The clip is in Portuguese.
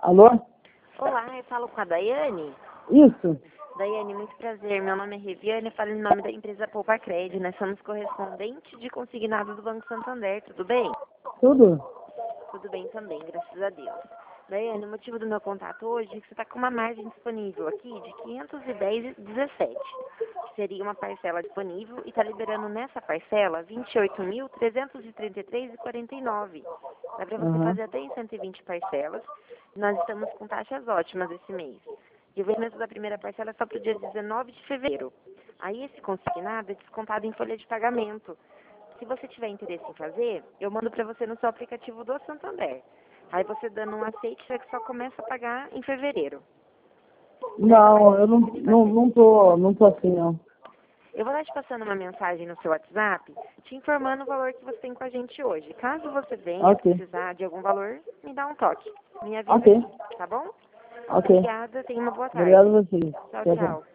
Alô? Olá, eu falo com a Daiane. Isso. Daiane, muito prazer. Meu nome é Reviane, eu falo em nome da empresa Poupa Crédito. Nós somos correspondente de consignado do Banco Santander, tudo bem? Tudo? Tudo bem também, graças a Deus. Daiane, o motivo do meu contato hoje é que você está com uma margem disponível aqui de 510,17, que seria uma parcela disponível e está liberando nessa parcela 28.333,49. Dá para você Aham. fazer até em 120 parcelas. Nós estamos com taxas ótimas esse mês. E o vencimento da primeira parcela é só para o dia 19 de fevereiro. Aí esse consignado é descontado em folha de pagamento. Se você tiver interesse em fazer, eu mando para você no seu aplicativo do Santander. Aí você dando um aceite, você só começa a pagar em fevereiro. Não, eu não tô assim, não. Eu vou estar te passando uma mensagem no seu WhatsApp, te informando o valor que você tem com a gente hoje. Caso você venha Ok. precisar de algum valor, me dá um toque. Me avisa Ok. aqui, tá bom? Ok. Obrigada, tenha uma boa tarde. Obrigado a vocês. Tchau, Tchau, tchau. tchau.